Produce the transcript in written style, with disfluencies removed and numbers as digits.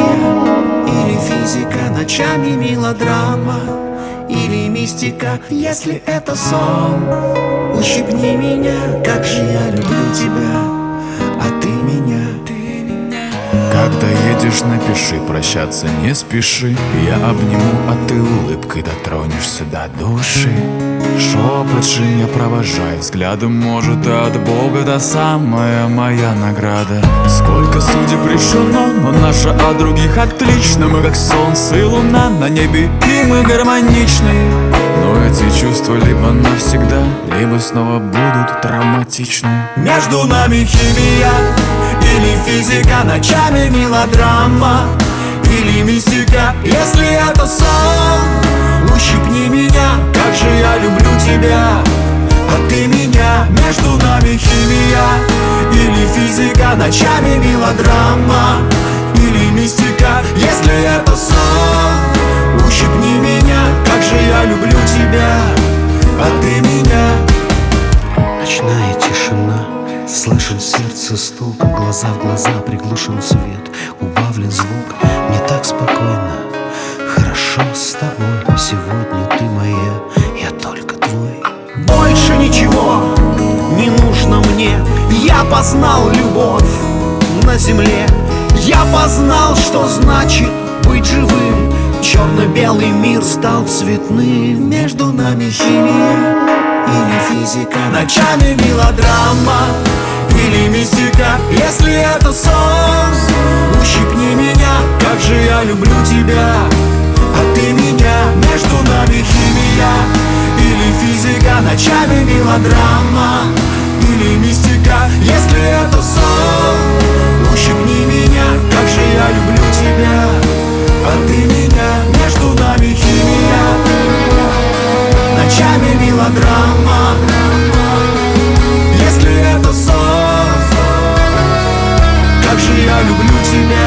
химия или физика, ночами мелодрама или мистика. Если это сон, ущипни меня, как же я люблю тебя, а ты меня. Когда едешь, напиши, прощаться не спеши. Я обниму, а ты улыбкой дотронешься до души. Шепот же я провожаю взглядом, может, от Бога та самая моя награда. Сколько судеб решено, но наша от других отлично. Мы как солнце и луна на небе, и мы гармоничны. Но эти чувства либо навсегда, либо снова будут травматичны. Между нами химия или физика, ночами мелодрама или мистика. Если это сон, ущипни меня, как же я люблю тебя, а ты меня. Между нами химия или физика, ночами мелодрама или мистика. Если это сон, ущипни меня, как же я люблю тебя, а ты меня. Ночная тишина, слышен сердце стук, глаза в глаза, приглушен свет, убавлен звук. Мне так спокойно, хорошо с тобой. Сегодня ты моя, я только твой. Больше ничего не нужно мне. Я познал любовь на земле. Я познал, что значит быть живым. Черно-белый мир стал цветным. Между нами химия или физика, ночами мелодрама или мистика. Если это сон, ущипни меня, как же я люблю тебя, а ты меня. Между нами химия или физика, ночами мелодрама или мистика. Если это сон, ущипни меня, как же я люблю тебя, а ты меня. Между нами химия, ночами мелодрама. Если это сон, как же я люблю тебя.